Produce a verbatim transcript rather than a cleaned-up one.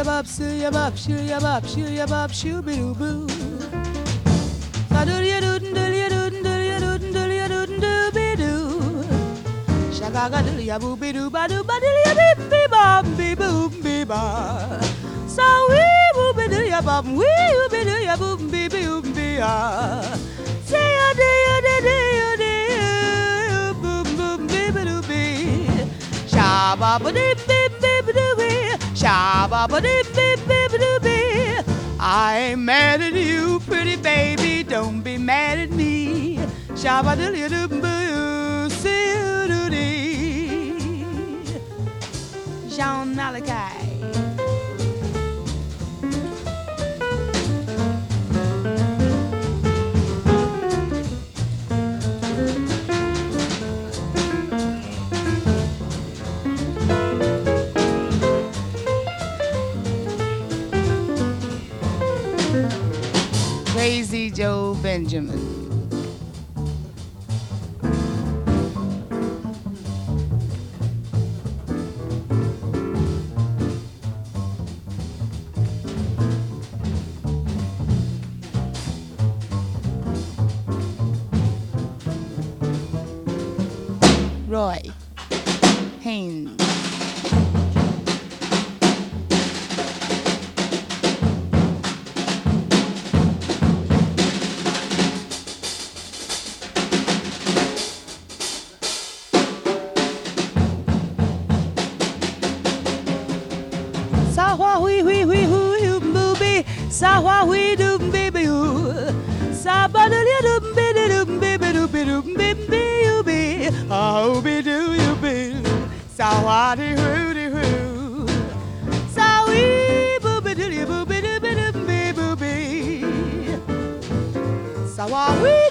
bop, shoo ya bop, shoo ya bop, shoo ya bop, shoo be doo boo. Sa do ya doo doo ya doo doo ya doo doo ya doo doo be doo. Shaka ga doo ya boo be doo ba doo ba doo ya be be bop be boo be ba. Sa wee boo be doo ya bop wee you be doo ya boo be be boo be ah. Say ya de ya de de ya de boom boom be be doo be. Sha ba ba de be be be doo be. Sha ba ba de be be be doo be. I ain't mad at you, pretty baby. Don't be mad at me. Sha ba doo ya doo boo. See you doo dee. Jean Malachi. Crazy Joe Benjamin. Roy Haynes. Sa hua hui hui hui hui booby. Sa hua hui doom baby hoo. Sa ba da ya doom baby doom baby doom baby doom baby you be. Oh be do you be. Sa hua di hoo di hoo. Sa wee booby do you booby do be doom baby booby. Sa hua hui.